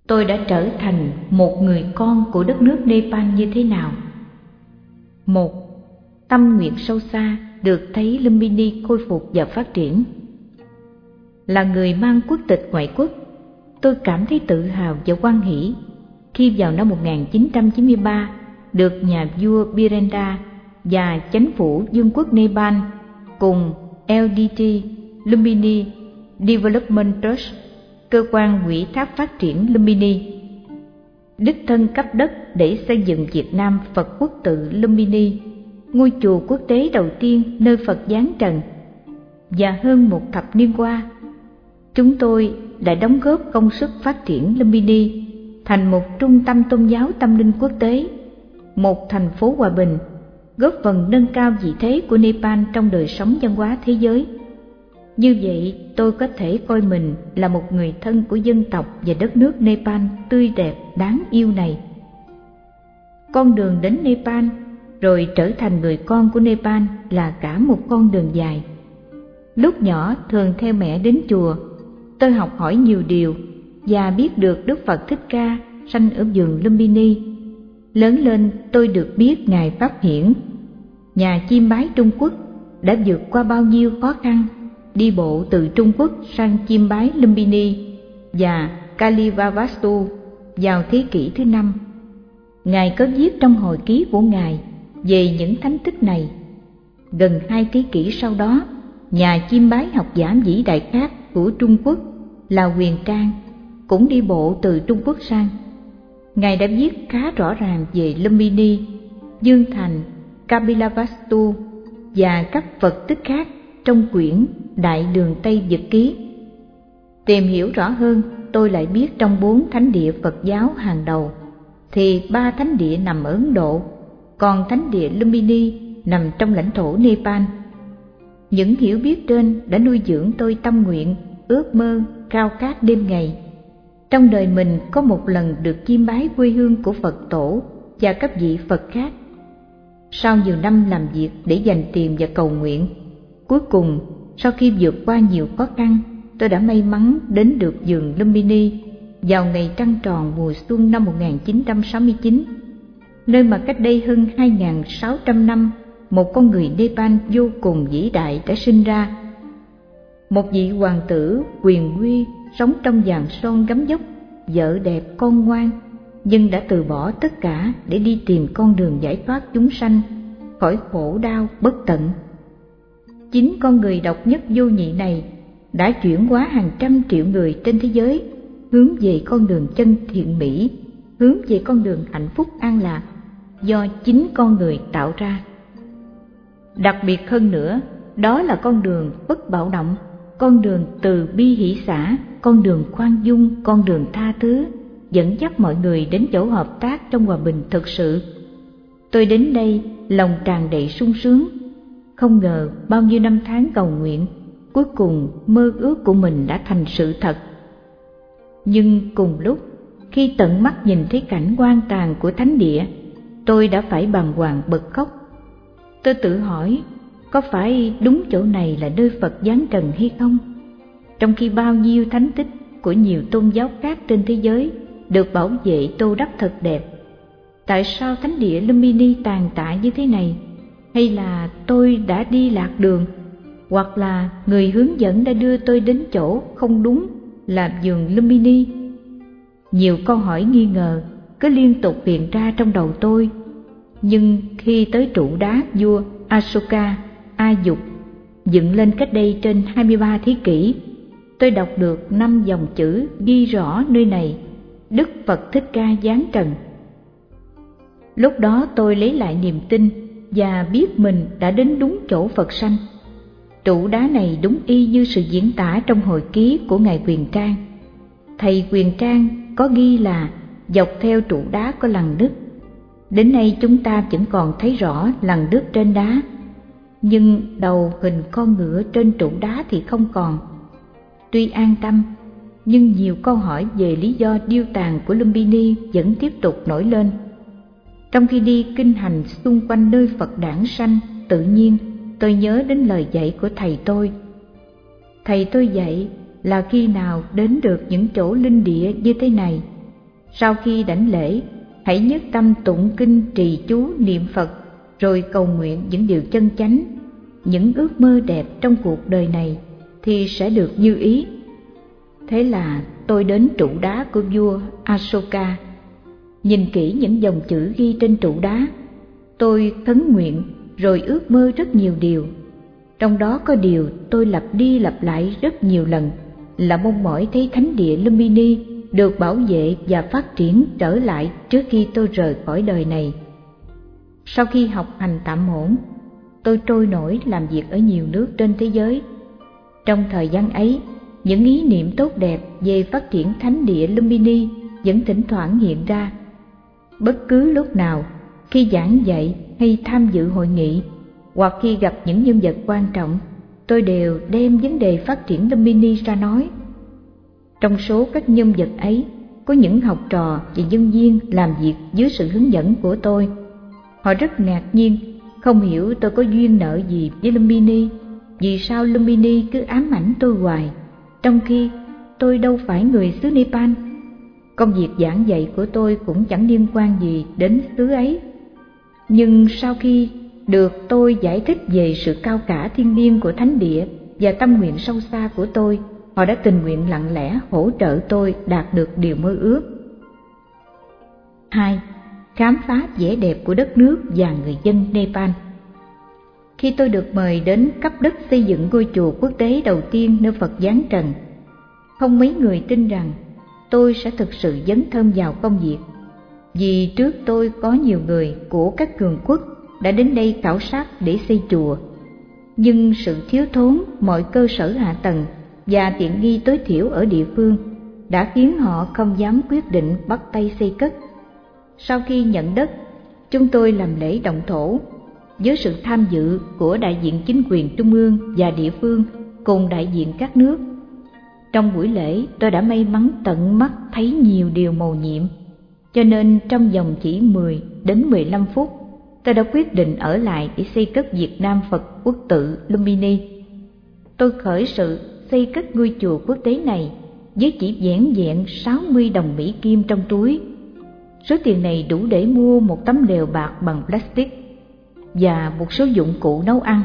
tôi đã trở thành một người con của đất nước Nepal như thế nào. 1. Tâm nguyện sâu xa được thấy Lumbini khôi phục và phát triển. Là người mang quốc tịch ngoại quốc, tôi cảm thấy tự hào và hoan hỷ khi vào năm 1993 được nhà vua Birendra và chánh phủ Vương quốc Nepal cùng LDT Lumbini Development Trust, cơ quan ủy thác phát triển Lumbini, đích thân cấp đất để xây dựng Việt Nam Phật quốc tự Lumbini, ngôi chùa quốc tế đầu tiên nơi Phật giáng trần. Và hơn một thập niên qua, chúng tôi đã đóng góp công sức phát triển Lumbini thành một trung tâm tôn giáo tâm linh quốc tế, một thành phố hòa bình, góp phần nâng cao vị thế của Nepal trong đời sống văn hóa thế giới. Như vậy, tôi có thể coi mình là một người thân của dân tộc và đất nước Nepal tươi đẹp đáng yêu này. Con đường đến Nepal rồi trở thành người con của Nepal là cả một con đường dài. Lúc nhỏ thường theo mẹ đến chùa, tôi học hỏi nhiều điều và biết được Đức Phật Thích Ca sanh ở vườn Lumbini. Lớn lên tôi được biết Ngài Pháp Hiển, nhà chiêm bái Trung Quốc, đã vượt qua bao nhiêu khó khăn, đi bộ từ Trung Quốc sang chiêm bái Lumbini và Kalivavastu vào thế kỷ thứ 5. Ngài có viết trong hồi ký của Ngài về những thánh tích này. Gần 2 thế kỷ sau đó, nhà chiêm bái học giả vĩ đại khác của Trung Quốc là Huyền Trang cũng đi bộ từ Trung Quốc sang. Ngài đã viết khá rõ ràng về Lumbini, Dương Thành, Kapilavastu và các Phật tích khác trong quyển Đại Đường Tây Nhật Ký. Tìm hiểu rõ hơn, tôi lại biết trong 4 thánh địa Phật giáo hàng đầu thì 3 thánh địa nằm ở Ấn Độ, còn thánh địa Lumbini nằm trong lãnh thổ Nepal. Những hiểu biết trên đã nuôi dưỡng tôi tâm nguyện, ước mơ, khao khát đêm ngày. Trong đời mình có một lần được chiêm bái quê hương của Phật tổ và các vị Phật khác. Sau nhiều năm làm việc để dành tiền và cầu nguyện, cuối cùng sau khi vượt qua nhiều khó khăn, tôi đã may mắn đến được vườn Lumbini vào ngày trăng tròn mùa xuân năm 1969, nơi mà cách đây hơn 2.600 năm một con người Nepal vô cùng vĩ đại đã sinh ra. Một vị hoàng tử quyền uy sống trong vàng son gấm vóc, vợ đẹp con ngoan, nhưng đã từ bỏ tất cả để đi tìm con đường giải thoát chúng sanh khỏi khổ đau bất tận. Chính con người độc nhất vô nhị này đã chuyển hóa hàng trăm triệu người trên thế giới hướng về con đường chân thiện mỹ, hướng về con đường hạnh phúc an lạc do chính con người tạo ra. Đặc biệt hơn nữa, đó là con đường bất bạo động, con đường từ bi hỷ xả, con đường khoan dung, con đường tha thứ, dẫn dắt mọi người đến chỗ hợp tác trong hòa bình thực sự. Tôi đến đây lòng tràn đầy sung sướng. Không ngờ bao nhiêu năm tháng cầu nguyện, cuối cùng mơ ước của mình đã thành sự thật. Nhưng cùng lúc, khi tận mắt nhìn thấy cảnh hoang tàn của thánh địa, tôi đã phải bàng hoàng bật khóc. Tôi tự hỏi, có phải đúng chỗ này là nơi Phật giáng trần hay không? Trong khi bao nhiêu thánh tích của nhiều tôn giáo khác trên thế giới được bảo vệ tô đắp thật đẹp, tại sao thánh địa Lumbini tàn tạ như thế này? Hay là tôi đã đi lạc đường, hoặc là người hướng dẫn đã đưa tôi đến chỗ không đúng là vườn Lumbini? Nhiều câu hỏi nghi ngờ cứ liên tục hiện ra trong đầu tôi. Nhưng khi tới trụ đá vua Asoka, A Dục, dựng lên cách đây trên 23 thế kỷ, tôi đọc được 5 dòng chữ ghi rõ nơi này: Đức Phật Thích Ca giáng trần. Lúc đó tôi lấy lại niềm tin và biết mình đã đến đúng chỗ Phật sanh. Trụ đá này đúng y như sự diễn tả trong hồi ký của Ngài Quyền Trang. Thầy Quyền Trang có ghi là dọc theo trụ đá có lằn đứt. Đến nay chúng ta vẫn còn thấy rõ lằn đứt trên đá, nhưng đầu hình con ngựa trên trụ đá thì không còn. Tuy an tâm, nhưng nhiều câu hỏi về lý do điêu tàn của Lumbini vẫn tiếp tục nổi lên. Trong khi đi kinh hành xung quanh nơi Phật đản sanh, tự nhiên tôi nhớ đến lời dạy của thầy tôi. Thầy tôi dạy là khi nào đến được những chỗ linh địa như thế này Sau khi đảnh lễ, hãy nhất tâm tụng kinh trì chú niệm Phật, rồi cầu nguyện những điều chân chánh, những ước mơ đẹp trong cuộc đời này thì sẽ được như ý. Thế là tôi đến trụ đá của vua Asoka. Nhìn kỹ những dòng chữ ghi trên trụ đá, tôi khấn nguyện rồi ước mơ rất nhiều điều. Trong đó có điều tôi lặp đi lặp lại rất nhiều lần là mong mỏi thấy thánh địa Lumbini được bảo vệ và phát triển trở lại trước khi tôi rời khỏi đời này. Sau khi học hành tạm ổn, tôi trôi nổi làm việc ở nhiều nước trên thế giới. Trong thời gian ấy, những ý niệm tốt đẹp về phát triển thánh địa Lumbini vẫn thỉnh thoảng hiện ra. Bất cứ lúc nào, khi giảng dạy hay tham dự hội nghị, hoặc khi gặp những nhân vật quan trọng, tôi đều đem vấn đề phát triển Lumbini ra nói. Trong số các nhân vật ấy, có những học trò và nhân viên làm việc dưới sự hướng dẫn của tôi. Họ rất ngạc nhiên, không hiểu tôi có duyên nợ gì với Lumbini, vì sao Lumbini cứ ám ảnh tôi hoài, trong khi tôi đâu phải người xứ Nepal. Công việc giảng dạy của tôi cũng chẳng liên quan gì đến xứ ấy. Nhưng sau khi được tôi giải thích về sự cao cả thiêng liêng của thánh địa và tâm nguyện sâu xa của tôi, họ đã tình nguyện lặng lẽ hỗ trợ tôi đạt được điều mơ ước. 2. Khám phá vẻ đẹp của đất nước và người dân Nepal. Khi tôi được mời đến cấp đất xây dựng ngôi chùa quốc tế đầu tiên nơi Phật giáng trần, không mấy người tin rằng tôi sẽ thực sự dấn thân vào công việc. Vì trước tôi có nhiều người của các cường quốc đã đến đây khảo sát để xây chùa, nhưng sự thiếu thốn mọi cơ sở hạ tầng và tiện nghi tối thiểu ở địa phương đã khiến họ không dám quyết định bắt tay xây cất. Sau khi nhận đất, chúng tôi làm lễ động thổ với sự tham dự của đại diện chính quyền trung ương và địa phương cùng đại diện các nước. Trong buổi lễ, tôi đã may mắn tận mắt thấy nhiều điều mầu nhiệm, cho nên trong vòng chỉ 10 đến 15 phút, tôi đã quyết định ở lại để xây cất Việt Nam Phật Quốc tự Lumbini. Tôi khởi sự xây cất ngôi chùa quốc tế này với chỉ vẻn vẹn 60 đồng Mỹ Kim trong túi. Số tiền này đủ để mua một tấm lều bạc bằng plastic và một số dụng cụ nấu ăn.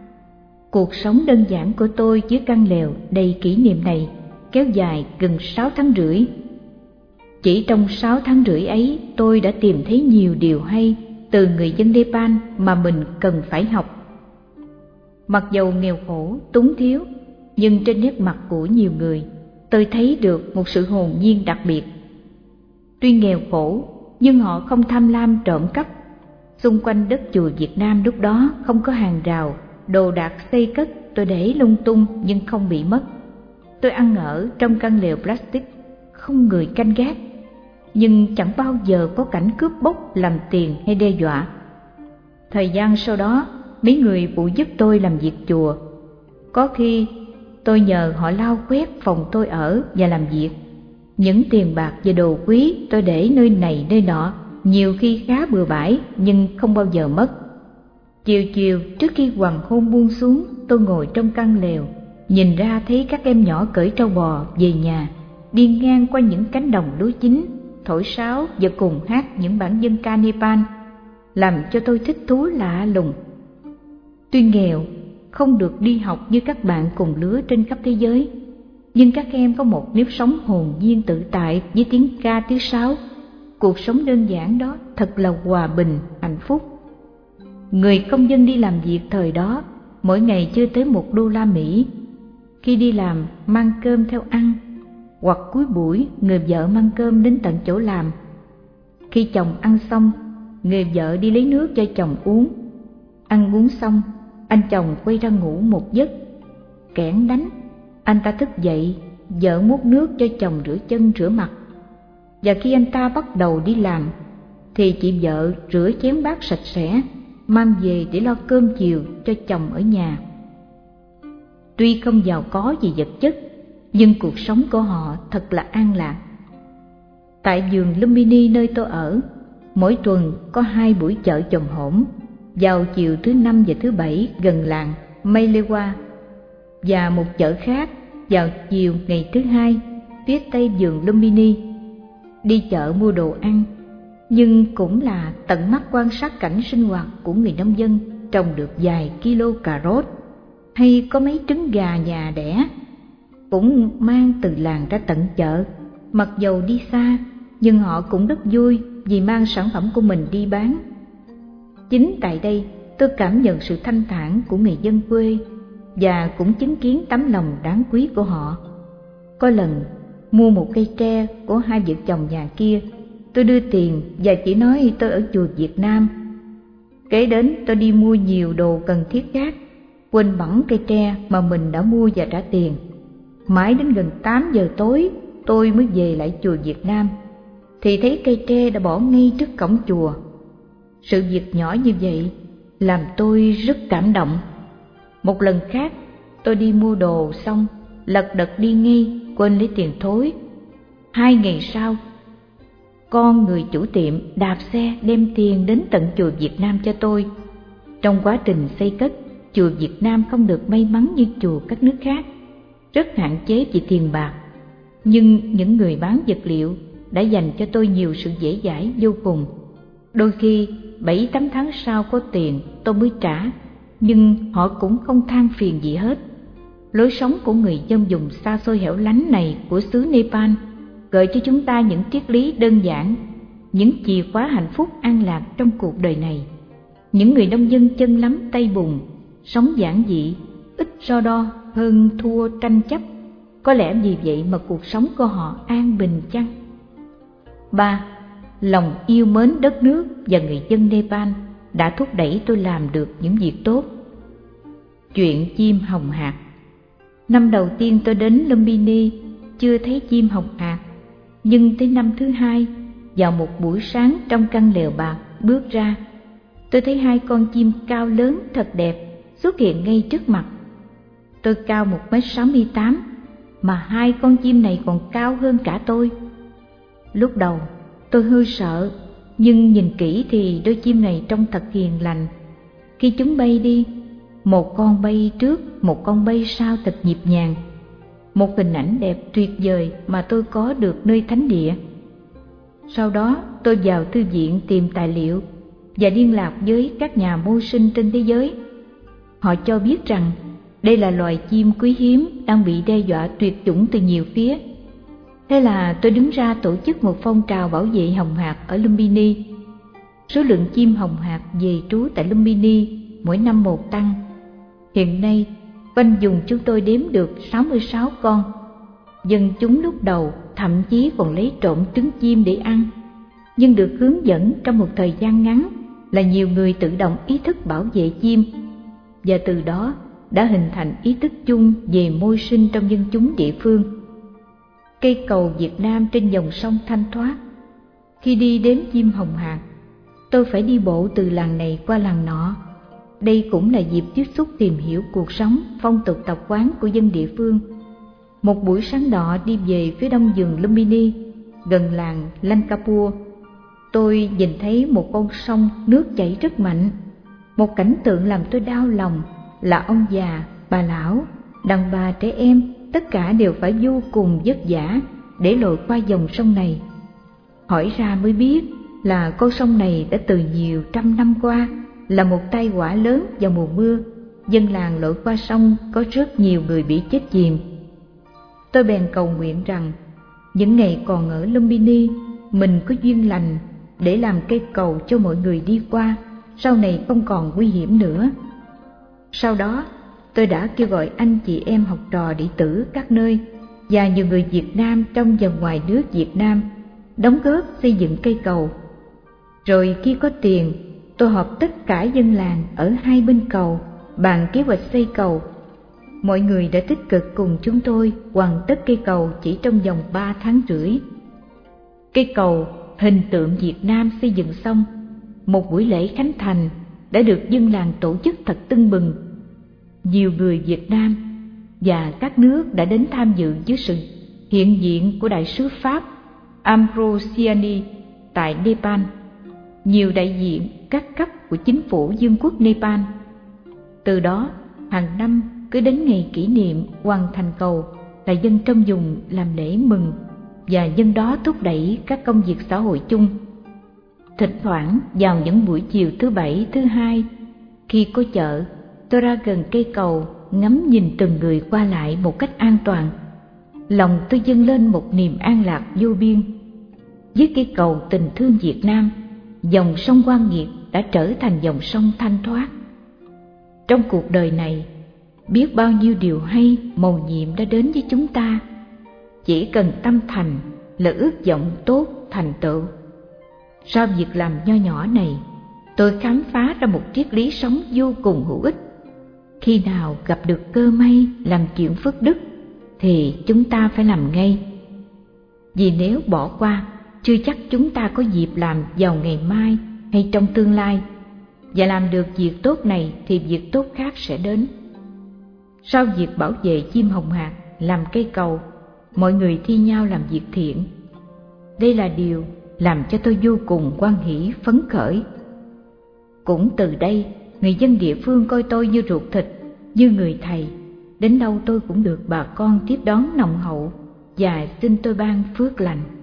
Cuộc sống đơn giản của tôi dưới căn lều đầy kỷ niệm này kéo dài gần 6 tháng rưỡi. Chỉ trong 6 tháng rưỡi ấy, tôi đã tìm thấy nhiều điều hay từ người dân Nepal mà mình cần phải học. Mặc dầu nghèo khổ, túng thiếu, nhưng trên nét mặt của nhiều người, tôi thấy được một sự hồn nhiên đặc biệt. Tuy nghèo khổ, nhưng họ không tham lam trộm cắp. Xung quanh đất chùa Việt Nam lúc đó không có hàng rào, đồ đạc xây cất tôi để lung tung nhưng không bị mất. Tôi ăn ở trong căn lều plastic, không người canh gác, nhưng chẳng bao giờ có cảnh cướp bóc làm tiền hay đe dọa. Thời gian sau đó, mấy người phụ giúp tôi làm việc chùa. Có khi tôi nhờ họ lau quét phòng tôi ở và làm việc. Những tiền bạc và đồ quý tôi để nơi này nơi nọ, nhiều khi khá bừa bãi nhưng không bao giờ mất. Chiều chiều trước khi hoàng hôn buông xuống, tôi ngồi trong căn lều, nhìn ra thấy các em nhỏ cởi trâu bò về nhà, đi ngang qua những cánh đồng lúa chín, thổi sáo và cùng hát những bản dân ca Nepal, làm cho tôi thích thú lạ lùng. Tuy nghèo, không được đi học như các bạn cùng lứa trên khắp thế giới, nhưng các em có một nếp sống hồn nhiên tự tại với tiếng ca tiếng sáo. Cuộc sống đơn giản đó thật là hòa bình, hạnh phúc. Người công dân đi làm việc thời đó mỗi ngày chưa tới $1. Khi đi làm mang cơm theo ăn, hoặc cuối buổi người vợ mang cơm đến tận chỗ làm. Khi chồng ăn xong, người vợ đi lấy nước cho chồng uống. Ăn uống xong, anh chồng quay ra ngủ một giấc. Kẻn đánh, anh ta thức dậy, vợ múc nước cho chồng rửa chân rửa mặt. Và khi anh ta bắt đầu đi làm, thì chị vợ rửa chén bát sạch sẽ, mang về để lo cơm chiều cho chồng ở nhà. Tuy không giàu có về vật chất, nhưng cuộc sống của họ thật là an lạc. Tại vườn Lumbini nơi tôi ở, mỗi tuần có 2 buổi chợ chồng hổm, vào chiều thứ Năm và thứ Bảy gần làng Mailewa, và một chợ khác vào chiều ngày thứ Hai phía tây vườn Lumbini. đi chợ mua đồ ăn, nhưng cũng là tận mắt quan sát cảnh sinh hoạt của người nông dân trồng được vài kilo cà rốt hay có mấy trứng gà nhà đẻ, cũng mang từ làng ra tận chợ. Mặc dầu đi xa, nhưng họ cũng rất vui vì mang sản phẩm của mình đi bán. Chính tại đây, tôi cảm nhận sự thanh thản của người dân quê và cũng chứng kiến tấm lòng đáng quý của họ. Có lần mua một cây tre của hai vợ chồng nhà kia, tôi đưa tiền và chỉ nói tôi ở chùa Việt Nam. Kế đến tôi đi mua nhiều đồ cần thiết khác, quên bẵng cây tre mà mình đã mua và trả tiền. Mãi đến gần 8 giờ tối tôi mới về lại chùa Việt Nam, thì thấy cây tre đã bỏ ngay trước cổng chùa. Sự việc nhỏ như vậy làm tôi rất cảm động. Một lần khác, tôi đi mua đồ xong, lật đật đi ngay, quên lấy tiền thối. 2 ngày sau, con người chủ tiệm đạp xe đem tiền đến tận chùa Việt Nam cho tôi. Trong quá trình xây cất, chùa Việt Nam không được may mắn như chùa các nước khác, rất hạn chế về tiền bạc. Nhưng những người bán vật liệu đã dành cho tôi nhiều sự dễ dãi vô cùng. Đôi khi 7-8 tháng sau có tiền tôi mới trả, nhưng họ cũng không than phiền gì hết. Lối sống của người dân vùng xa xôi hẻo lánh này của xứ Nepal gợi cho chúng ta những triết lý đơn giản, những chìa khóa hạnh phúc an lạc trong cuộc đời này. Những người nông dân chân lắm tay bùn, sống giản dị, ít so đo hơn thua tranh chấp. Có lẽ vì vậy mà cuộc sống của họ an bình chăng? 3. Lòng yêu mến đất nước và người dân Nepal đã thúc đẩy tôi làm được những việc tốt. Chuyện chim hồng hạc. Năm đầu tiên tôi đến Lumbini chưa thấy chim hồng hạc, nhưng tới năm thứ 2, vào một buổi sáng trong căn lều bạc bước ra, tôi thấy 2 con chim cao lớn thật đẹp xuất hiện ngay trước mặt. Tôi cao 1m68, mà 2 con chim này còn cao hơn cả tôi. Lúc đầu tôi hơi sợ, nhưng nhìn kỹ thì đôi chim này trông thật hiền lành. Khi chúng bay đi, một con bay trước, một con bay sau thật nhịp nhàng. Một hình ảnh đẹp tuyệt vời mà tôi có được nơi thánh địa. Sau đó tôi vào thư viện tìm tài liệu và liên lạc với các nhà mưu sinh trên thế giới. Họ cho biết rằng đây là loài chim quý hiếm đang bị đe dọa tuyệt chủng từ nhiều phía. Thế là tôi đứng ra tổ chức một phong trào bảo vệ hồng hạc ở Lumbini. Số lượng chim hồng hạc về trú tại Lumbini mỗi năm một tăng. Hiện nay, quanh vùng chúng tôi đếm được 66 con. Dân chúng lúc đầu thậm chí còn lấy trộm trứng chim để ăn. Nhưng được hướng dẫn trong một thời gian ngắn là nhiều người tự động ý thức bảo vệ chim. Và từ đó đã hình thành ý thức chung về môi sinh trong dân chúng địa phương. Cây cầu Việt Nam trên dòng sông thanh thoát. Khi đi đếm chim hồng hạc, tôi phải đi bộ từ làng này qua làng nọ. Đây cũng là dịp tiếp xúc tìm hiểu cuộc sống, phong tục tập quán của dân địa phương. Một buổi sáng đỏ đi về phía đông vườn Lumbini, gần làng Lankapur, tôi nhìn thấy một con sông nước chảy rất mạnh. Một cảnh tượng làm tôi đau lòng là ông già, bà lão, đàn bà, trẻ em, tất cả đều phải vô cùng vất vả để lội qua dòng sông này. Hỏi ra mới biết là con sông này đã từ nhiều trăm năm qua là một tai họa lớn vào mùa mưa. Dân làng lội qua sông có rất nhiều người bị chết chìm. Tôi bèn cầu nguyện rằng những ngày còn ở Lumbini mình có duyên lành để làm cây cầu cho mọi người đi qua, sau này không còn nguy hiểm nữa. Sau đó tôi đã kêu gọi anh chị em học trò đệ tử các nơi và nhiều người Việt Nam trong và ngoài nước Việt Nam đóng góp xây dựng cây cầu. Rồi khi có tiền, tôi họp tất cả dân làng ở hai bên cầu bàn kế hoạch xây cầu. Mọi người đã tích cực cùng chúng tôi hoàn tất cây cầu chỉ trong vòng 3 tháng rưỡi. Cây cầu hình tượng Việt Nam xây dựng xong, một buổi lễ khánh thành đã được dân làng tổ chức thật tưng bừng. Nhiều người Việt Nam và các nước đã đến tham dự dưới sự hiện diện của đại sứ Pháp Ambrosiani tại Nepal, nhiều đại diện các cấp của chính phủ Vương quốc Nepal. Từ đó, hàng năm cứ đến ngày kỷ niệm hoàn thành cầu là dân trong vùng làm lễ mừng và nhân đó thúc đẩy các công việc xã hội chung. Thỉnh thoảng vào những buổi chiều thứ Bảy, thứ Hai, khi có chợ, tôi ra gần cây cầu ngắm nhìn từng người qua lại một cách an toàn. Lòng tôi dâng lên một niềm an lạc vô biên. Dưới cây cầu tình thương Việt Nam, dòng sông Quan Nghiệt đã trở thành dòng sông thanh thoát. Trong cuộc đời này, biết bao nhiêu điều hay mầu nhiệm đã đến với chúng ta. Chỉ cần tâm thành là ước vọng tốt thành tựu. Sau việc làm nho nhỏ này, tôi khám phá ra một triết lý sống vô cùng hữu ích. Khi nào gặp được cơ may làm chuyện phước đức thì chúng ta phải làm ngay. Vì nếu bỏ qua, chưa chắc chúng ta có dịp làm vào ngày mai hay trong tương lai. Và làm được việc tốt này thì việc tốt khác sẽ đến. Sau việc bảo vệ chim hồng hạc, làm cây cầu, mọi người thi nhau làm việc thiện. Đây là điều làm cho tôi vô cùng hoan hỷ, phấn khởi. Cũng từ đây, người dân địa phương coi tôi như ruột thịt, như người thầy. Đến đâu tôi cũng được bà con tiếp đón nồng hậu và xin tôi ban phước lành.